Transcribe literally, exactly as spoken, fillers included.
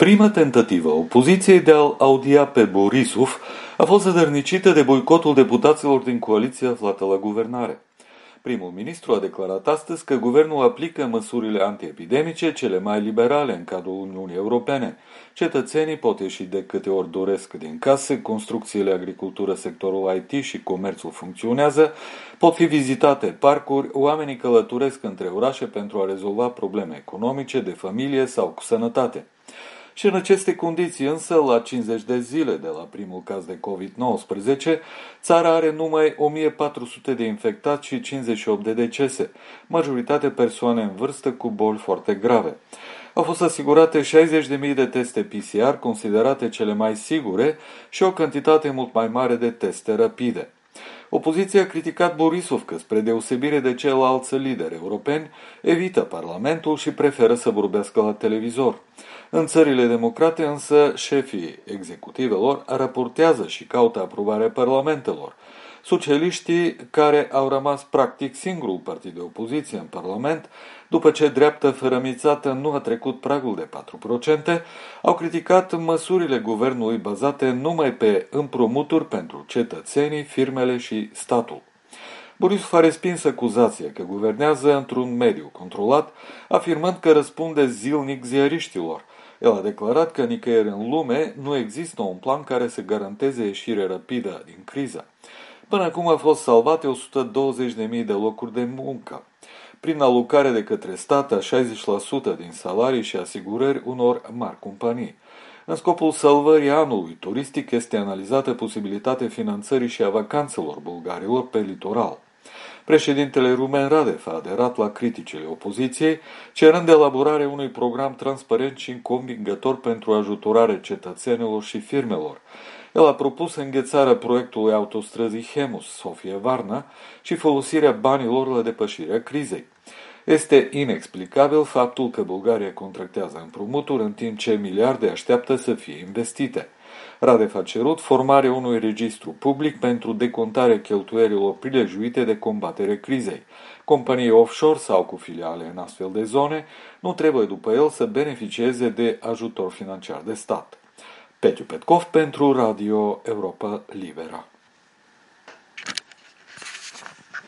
Prima tentativă a opoziției de a-l audia pe Borisov a fost zădărnicită de boicotul deputaților din coaliția aflată la guvernare. Primul ministru a declarat astăzi că guvernul aplică măsurile antiepidemice cele mai liberale în cadrul Uniunii Europene. Cetățenii pot ieși de câte ori doresc din case, construcțiile, agricultură, sectorul I T și comerțul funcționează, pot fi vizitate parcuri, oamenii călătoresc între orașe pentru a rezolva probleme economice, de familie sau cu sănătate. Și în aceste condiții însă, la cincizeci de zile de la primul caz de covid nouăsprezece, țara are numai o mie patru sute de infectați și cincizeci și opt de decese, majoritate persoane în vârstă cu boli foarte grave. Au fost asigurate șaizeci de mii de teste P C R, considerate cele mai sigure, și o cantitate mult mai mare de teste rapide. Opoziția a criticat Borisov că, spre deosebire de ceilalți lideri europeni, evită Parlamentul și preferă să vorbească la televizor. În țările democrate însă, șefii executivelor raportează și caută aprobarea parlamentelor. Socialiștii, care au rămas practic singurul partid de opoziție în Parlament, după ce dreapta fărămițată nu a trecut pragul de patru la sută, au criticat măsurile guvernului bazate numai pe împrumuturi pentru cetățenii, firmele și statul. Borisov a respins acuzația că guvernează într-un mediu controlat, afirmând că răspunde zilnic ziariștilor. El a declarat că nicăieri în lume nu există un plan care să garanteze ieșirea rapidă din criză. Până acum au fost salvate o sută douăzeci de mii de locuri de muncă, prin alocare de către stat a șaizeci la sută din salarii și asigurări unor mari companii. În scopul salvării anului turistic este analizată posibilitatea finanțării și a vacanțelor bulgarilor pe litoral. Președintele Rumen Radev a aderat la criticile opoziției, cerând elaborarea unui program transparent și convingător pentru ajutorare cetățenilor și firmelor. El a propus înghețarea proiectului autostrăzii Hemus-Sofia-Varna și folosirea banilor la depășirea crizei. Este inexplicabil faptul că Bulgaria contractează împrumuturi în timp ce miliarde așteaptă să fie investite. Radev a cerut formarea unui registru public pentru decontarea cheltuielilor prilejuite de combatere crizei. Companii offshore sau cu filiale în astfel de zone nu trebuie după el să beneficieze de ajutor financiar de stat. Petiu Petkov pentru Radio Europa Libera.